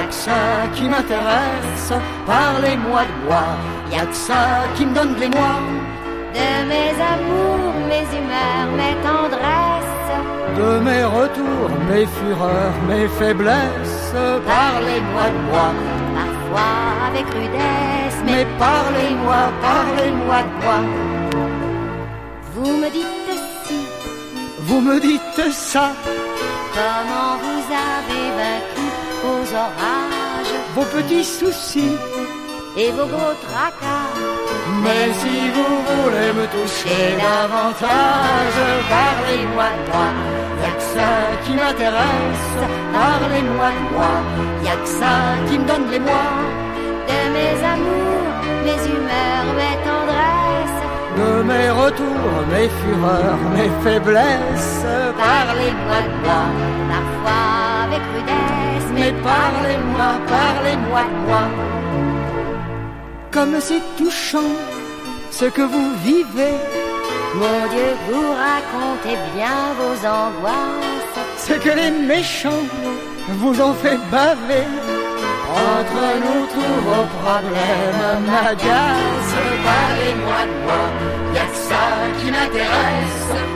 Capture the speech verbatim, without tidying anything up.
que ça qui m'intéresse. Parlez-moi de moi, y a que ça qui me donne de l'émoi. De mes amours, mes humeurs, mes tendresses, de mes retours, mes fureurs, mes faiblesses. Parlez-moi de moi, parfois avec rudesse, mais, mais parlez-moi, parlez-moi de moi. Vous me dites si, vous me dites ça. Comment vous avez vaincu vos orages, vos petits soucis et vos gros tracas. Mais si vous voulez me toucher davantage, parlez-moi de moi, y'a que ça qui m'intéresse. Parlez-moi de moi, y'a que ça qui me donne l'émoi. De mes amours, mes humeurs, mes tendresses, de mes retours, mes fureurs, mes faiblesses. Parlez-moi de moi, parfois avec rudesse, mais parlez-moi, parlez-moi de moi. Comme c'est touchant ce que vous vivez, mon Dieu, vous racontez bien vos angoisses. C'est que les méchants vous ont fait baver. Entre nous tous vos problèmes m'agacent. Parlez-moi de moi, y'a que ça qui m'intéresse.